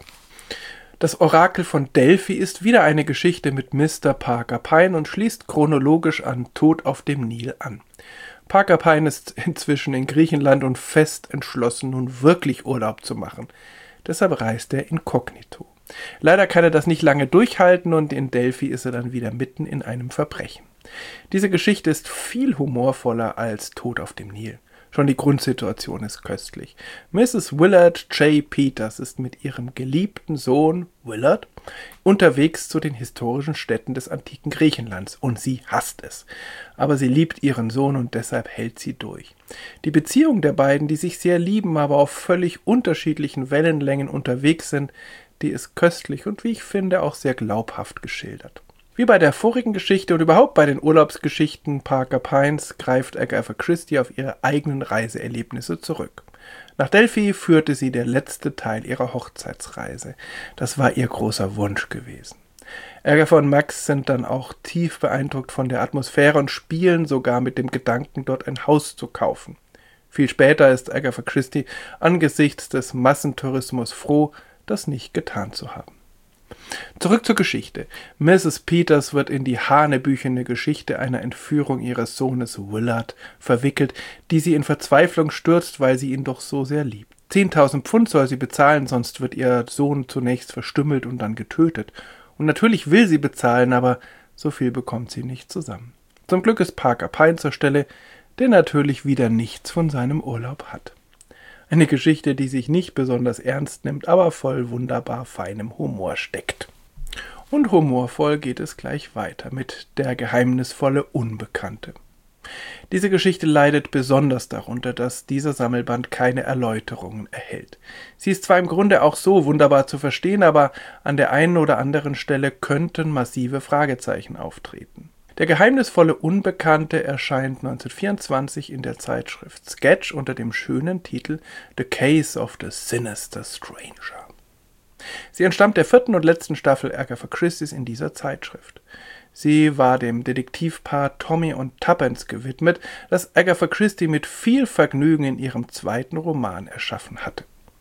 Speaker 1: Das Orakel von Delphi ist wieder eine Geschichte mit Mister Parker Pyne und schließt chronologisch an Tod auf dem Nil an. Parker Pyne ist inzwischen in Griechenland und fest entschlossen, nun wirklich Urlaub zu machen. Deshalb reist er inkognito. Leider kann er das nicht lange durchhalten und in Delphi ist er dann wieder mitten in einem Verbrechen. Diese Geschichte ist viel humorvoller als Tod auf dem Nil. Schon die Grundsituation ist köstlich. Misses Willard J. Peters ist mit ihrem geliebten Sohn Willard unterwegs zu den historischen Städten des antiken Griechenlands und sie hasst es. Aber sie liebt ihren Sohn und deshalb hält sie durch. Die Beziehung der beiden, die sich sehr lieben, aber auf völlig unterschiedlichen Wellenlängen unterwegs sind, die ist köstlich und wie ich finde auch sehr glaubhaft geschildert. Wie bei der vorigen Geschichte und überhaupt bei den Urlaubsgeschichten Parker Pynes greift Agatha Christie auf ihre eigenen Reiseerlebnisse zurück. Nach Delphi führte sie der letzte Teil ihrer Hochzeitsreise. Das war ihr großer Wunsch gewesen. Agatha und Max sind dann auch tief beeindruckt von der Atmosphäre und spielen sogar mit dem Gedanken, dort ein Haus zu kaufen. Viel später ist Agatha Christie angesichts des Massentourismus froh, das nicht getan zu haben. Zurück zur Geschichte. Misses Peters wird in die hanebüchene Geschichte einer Entführung ihres Sohnes Willard verwickelt, die sie in Verzweiflung stürzt, weil sie ihn doch so sehr liebt. zehntausend Pfund soll sie bezahlen, sonst wird ihr Sohn zunächst verstümmelt und dann getötet. Und natürlich will sie bezahlen, aber so viel bekommt sie nicht zusammen. Zum Glück ist Parker Pyne zur Stelle, der natürlich wieder nichts von seinem Urlaub hat. Eine Geschichte, die sich nicht besonders ernst nimmt, aber voll wunderbar feinem Humor steckt. Und humorvoll geht es gleich weiter mit Der geheimnisvolle Unbekannte. Diese Geschichte leidet besonders darunter, dass dieser Sammelband keine Erläuterungen erhält. Sie ist zwar im Grunde auch so wunderbar zu verstehen, aber an der einen oder anderen Stelle könnten massive Fragezeichen auftreten. Der geheimnisvolle Unbekannte erscheint neunzehnhundertvierundzwanzig in der Zeitschrift Sketch unter dem schönen Titel The Case of the Sinister Stranger. Sie entstammt der vierten und letzten Staffel Agatha Christies in dieser Zeitschrift. Sie war dem Detektivpaar Tommy und Tuppence gewidmet, das Agatha Christie mit viel Vergnügen in ihrem zweiten Roman erschaffen hatte.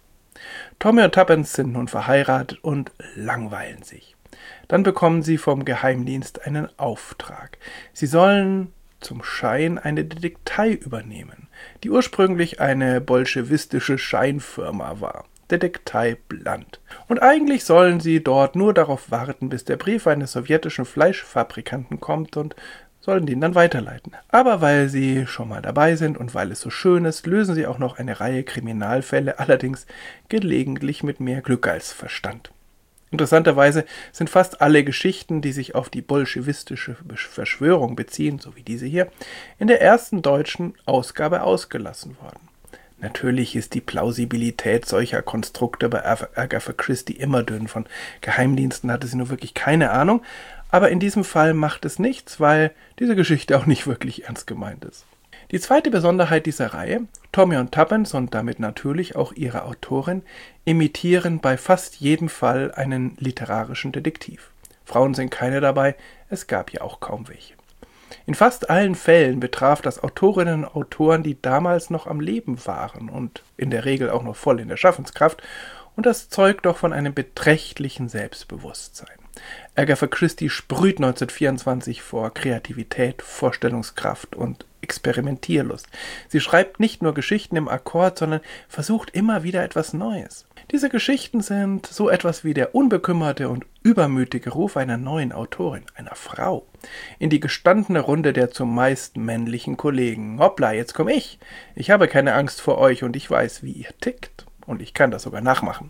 Speaker 1: Tommy und Tuppence sind nun verheiratet und langweilen sich. Dann bekommen sie vom Geheimdienst einen Auftrag. Sie sollen zum Schein eine Detektei übernehmen, die ursprünglich eine bolschewistische Scheinfirma war, Detektei Blunt. Und eigentlich sollen sie dort nur darauf warten, bis der Brief eines sowjetischen Fleischfabrikanten kommt und sollen den dann weiterleiten. Aber weil sie schon mal dabei sind und weil es so schön ist, lösen sie auch noch eine Reihe Kriminalfälle, allerdings gelegentlich mit mehr Glück als Verstand. Interessanterweise sind fast alle Geschichten, die sich auf die bolschewistische Verschwörung beziehen, so wie diese hier, in der ersten deutschen Ausgabe ausgelassen worden. Natürlich ist die Plausibilität solcher Konstrukte bei Agatha Christie immer dünn. Von Geheimdiensten hatte sie nur wirklich keine Ahnung, aber in diesem Fall macht es nichts, weil diese Geschichte auch nicht wirklich ernst gemeint ist. Die zweite Besonderheit dieser Reihe, Tommy und Tuppence und damit natürlich auch ihre Autorin, imitieren bei fast jedem Fall einen literarischen Detektiv. Frauen sind keine dabei, es gab ja auch kaum welche. In fast allen Fällen betraf das Autorinnen und Autoren, die damals noch am Leben waren und in der Regel auch noch voll in der Schaffenskraft, und das zeugt doch von einem beträchtlichen Selbstbewusstsein. Agatha Christie sprüht neunzehnhundertvierundzwanzig vor Kreativität, Vorstellungskraft und Experimentierlust. Sie schreibt nicht nur Geschichten im Akkord, sondern versucht immer wieder etwas Neues. Diese Geschichten sind so etwas wie der unbekümmerte und übermütige Ruf einer neuen Autorin, einer Frau, in die gestandene Runde der zumeist männlichen Kollegen. Hoppla, jetzt komm ich. Ich habe keine Angst vor euch und ich weiß, wie ihr tickt. Und ich kann das sogar nachmachen.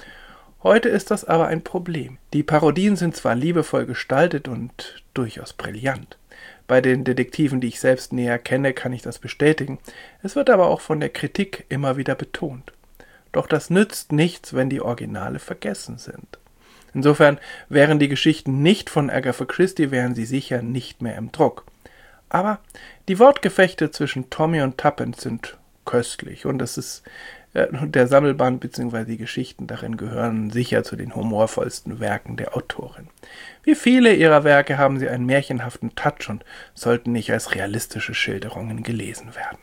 Speaker 1: Heute ist das aber ein Problem. Die Parodien sind zwar liebevoll gestaltet und durchaus brillant. Bei den Detektiven, die ich selbst näher kenne, kann ich das bestätigen. Es wird aber auch von der Kritik immer wieder betont. Doch das nützt nichts, wenn die Originale vergessen sind. Insofern wären die Geschichten nicht von Agatha Christie, wären sie sicher nicht mehr im Druck. Aber die Wortgefechte zwischen Tommy und Tuppence sind köstlich und es ist äh, der Sammelband bzw. die Geschichten darin gehören sicher zu den humorvollsten Werken der Autorin. Wie viele ihrer Werke haben sie einen märchenhaften Touch und sollten nicht als realistische Schilderungen gelesen werden.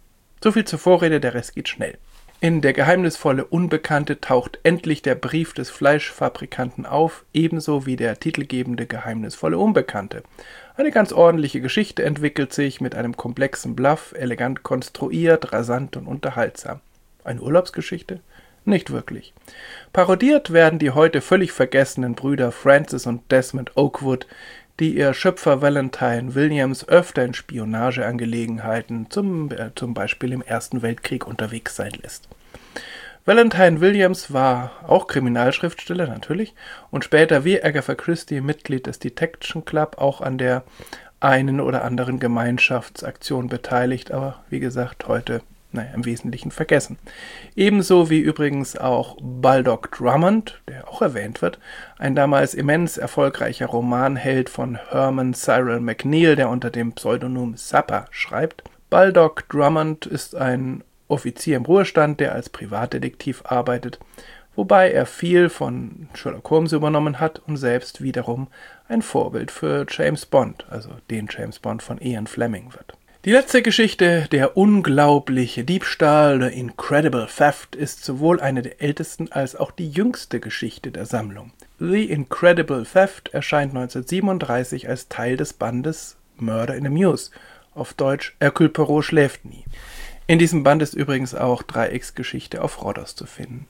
Speaker 1: So viel zur Vorrede, der Rest geht schnell. In Der geheimnisvolle Unbekannte taucht endlich der Brief des Fleischfabrikanten auf, ebenso wie der titelgebende geheimnisvolle Unbekannte. Eine ganz ordentliche Geschichte entwickelt sich mit einem komplexen Bluff, elegant konstruiert, rasant und unterhaltsam. Eine Urlaubsgeschichte? Nicht wirklich. Parodiert werden die heute völlig vergessenen Brüder Francis und Desmond Oakwood, die ihr Schöpfer Valentine Williams öfter in Spionageangelegenheiten, zum, äh, zum Beispiel im Ersten Weltkrieg, unterwegs sein lässt. Valentine Williams war auch Kriminalschriftsteller natürlich und später wie Agatha Christie Mitglied des Detection Club, auch an der einen oder anderen Gemeinschaftsaktion beteiligt, aber wie gesagt heute naja, im Wesentlichen vergessen. Ebenso wie übrigens auch Baldock Drummond, der auch erwähnt wird, ein damals immens erfolgreicher Romanheld von Herman Cyril McNeill, der unter dem Pseudonym Zappa schreibt. Baldock Drummond ist ein Offizier im Ruhestand, der als Privatdetektiv arbeitet, wobei er viel von Sherlock Holmes übernommen hat und selbst wiederum ein Vorbild für James Bond, also den James Bond von Ian Fleming wird. Die letzte Geschichte, der unglaubliche Diebstahl, The Incredible Theft, ist sowohl eine der ältesten als auch die jüngste Geschichte der Sammlung. The Incredible Theft erscheint neunzehnhundertsiebenunddreißig als Teil des Bandes Murder in the Mews, auf Deutsch Hercule Poirot schläft nie. In diesem Band ist übrigens auch Dreiecksgeschichte auf Rhodos zu finden.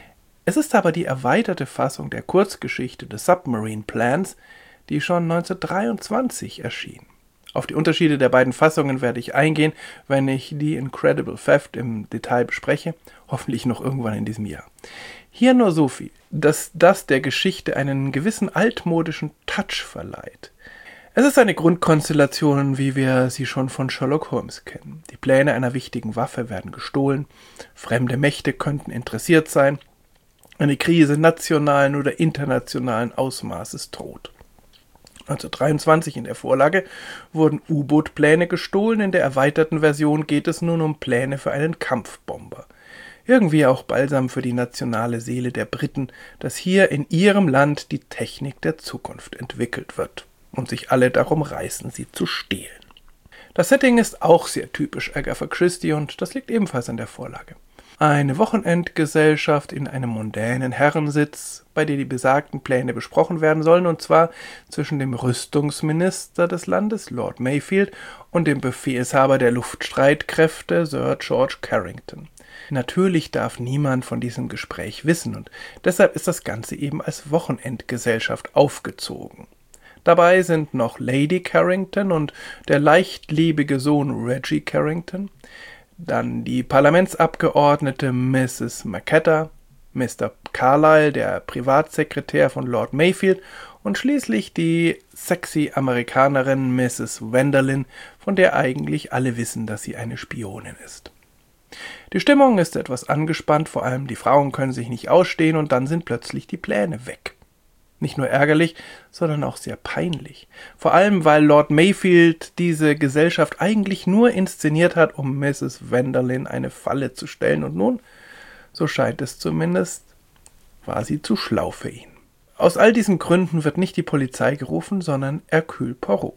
Speaker 1: Es ist aber die erweiterte Fassung der Kurzgeschichte The Submarine Plans, die schon neunzehnhundertdreiundzwanzig erschien. Auf die Unterschiede der beiden Fassungen werde ich eingehen, wenn ich The Incredible Theft im Detail bespreche, hoffentlich noch irgendwann in diesem Jahr. Hier nur so viel, dass das der Geschichte einen gewissen altmodischen Touch verleiht. Es ist eine Grundkonstellation, wie wir sie schon von Sherlock Holmes kennen. Die Pläne einer wichtigen Waffe werden gestohlen, fremde Mächte könnten interessiert sein, eine Krise nationalen oder internationalen Ausmaßes droht. neunzehnhundertdreiundzwanzig in der Vorlage wurden U-Boot-Pläne gestohlen, in der erweiterten Version geht es nun um Pläne für einen Kampfbomber. Irgendwie auch Balsam für die nationale Seele der Briten, dass hier in ihrem Land die Technik der Zukunft entwickelt wird und sich alle darum reißen, sie zu stehlen. Das Setting ist auch sehr typisch Agatha Christie und das liegt ebenfalls an der Vorlage. Eine Wochenendgesellschaft in einem mondänen Herrensitz, bei der die besagten Pläne besprochen werden sollen, und zwar zwischen dem Rüstungsminister des Landes, Lord Mayfield, und dem Befehlshaber der Luftstreitkräfte, Sir George Carrington. Natürlich darf niemand von diesem Gespräch wissen und deshalb ist das Ganze eben als Wochenendgesellschaft aufgezogen. Dabei sind noch Lady Carrington und der leichtlebige Sohn Reggie Carrington, dann die Parlamentsabgeordnete Misses Marketta, Mister Carlyle, der Privatsekretär von Lord Mayfield und schließlich die sexy Amerikanerin Misses Wenderlin, von der eigentlich alle wissen, dass sie eine Spionin ist. Die Stimmung ist etwas angespannt, vor allem die Frauen können sich nicht ausstehen und dann sind plötzlich die Pläne weg. Nicht nur ärgerlich, sondern auch sehr peinlich. Vor allem, weil Lord Mayfield diese Gesellschaft eigentlich nur inszeniert hat, um Misses Wenderlin eine Falle zu stellen. Und nun, so scheint es zumindest, war sie zu schlau für ihn. Aus all diesen Gründen wird nicht die Polizei gerufen, sondern Hercule Poirot.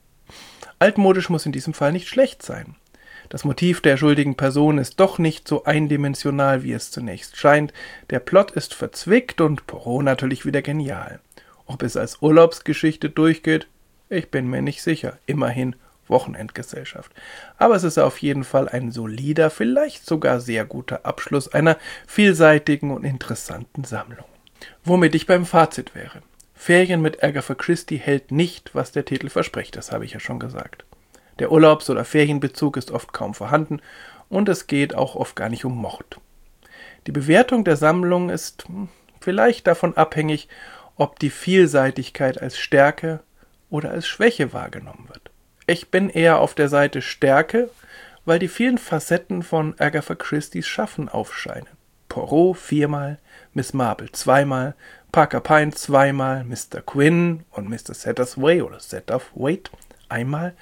Speaker 1: Altmodisch muss in diesem Fall nicht schlecht sein. Das Motiv der schuldigen Person ist doch nicht so eindimensional, wie es zunächst scheint. Der Plot ist verzwickt und Poirot natürlich wieder genial. Ob es als Urlaubsgeschichte durchgeht? Ich bin mir nicht sicher. Immerhin Wochenendgesellschaft. Aber es ist auf jeden Fall ein solider, vielleicht sogar sehr guter Abschluss einer vielseitigen und interessanten Sammlung. Womit ich beim Fazit wäre. Ferien mit Agatha Christie hält nicht, was der Titel verspricht, das habe ich ja schon gesagt. Der Urlaubs- oder Ferienbezug ist oft kaum vorhanden und es geht auch oft gar nicht um Mord. Die Bewertung der Sammlung ist vielleicht davon abhängig, ob die Vielseitigkeit als Stärke oder als Schwäche wahrgenommen wird. Ich bin eher auf der Seite Stärke, weil die vielen Facetten von Agatha Christies Schaffen aufscheinen. Poirot viermal, Miss Marple zweimal, Parker Pyne zweimal, Mister Quinn und Mister Satterthwaite oder Satterthwaite einmal,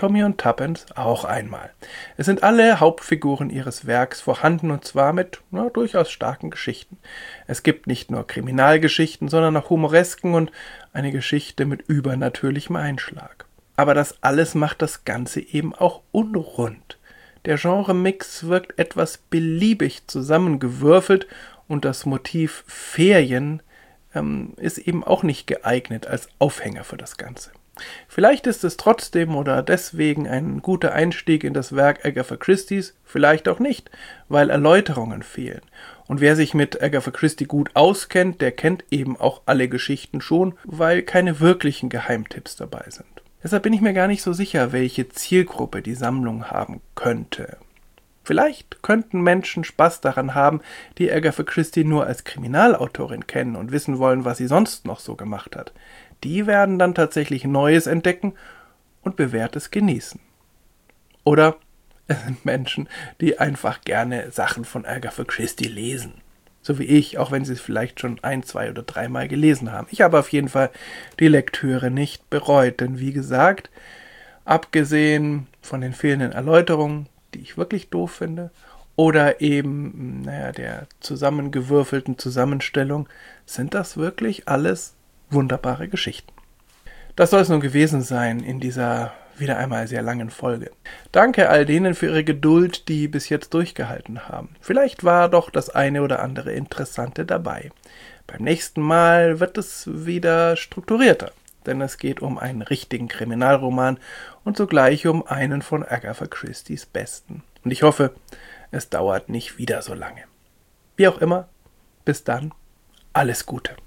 Speaker 1: Tommy und Tuppence auch einmal. Es sind alle Hauptfiguren ihres Werks vorhanden und zwar mit na, durchaus starken Geschichten. Es gibt nicht nur Kriminalgeschichten, sondern auch Humoresken und eine Geschichte mit übernatürlichem Einschlag. Aber das alles macht das Ganze eben auch unrund. Der Genremix wirkt etwas beliebig zusammengewürfelt und das Motiv Ferien ähm, ist eben auch nicht geeignet als Aufhänger für das Ganze. Vielleicht ist es trotzdem oder deswegen ein guter Einstieg in das Werk Agatha Christies, vielleicht auch nicht, weil Erläuterungen fehlen. Und wer sich mit Agatha Christie gut auskennt, der kennt eben auch alle Geschichten schon, weil keine wirklichen Geheimtipps dabei sind. Deshalb bin ich mir gar nicht so sicher, welche Zielgruppe die Sammlung haben könnte. Vielleicht könnten Menschen Spaß daran haben, die Agatha Christie nur als Kriminalautorin kennen und wissen wollen, was sie sonst noch so gemacht hat. Die werden dann tatsächlich Neues entdecken und Bewährtes genießen. Oder es sind Menschen, die einfach gerne Sachen von Agatha Christie lesen. So wie ich, auch wenn sie es vielleicht schon ein, zwei oder dreimal gelesen haben. Ich habe auf jeden Fall die Lektüre nicht bereut, denn wie gesagt, abgesehen von den fehlenden Erläuterungen, die ich wirklich doof finde, oder eben, naja, der zusammengewürfelten Zusammenstellung, sind das wirklich alles wunderbare Geschichten. Das soll es nun gewesen sein in dieser wieder einmal sehr langen Folge. Danke all denen für ihre Geduld, die bis jetzt durchgehalten haben. Vielleicht war doch das eine oder andere Interessante dabei. Beim nächsten Mal wird es wieder strukturierter, denn es geht um einen richtigen Kriminalroman und zugleich um einen von Agatha Christies besten. Und ich hoffe, es dauert nicht wieder so lange. Wie auch immer, bis dann, alles Gute.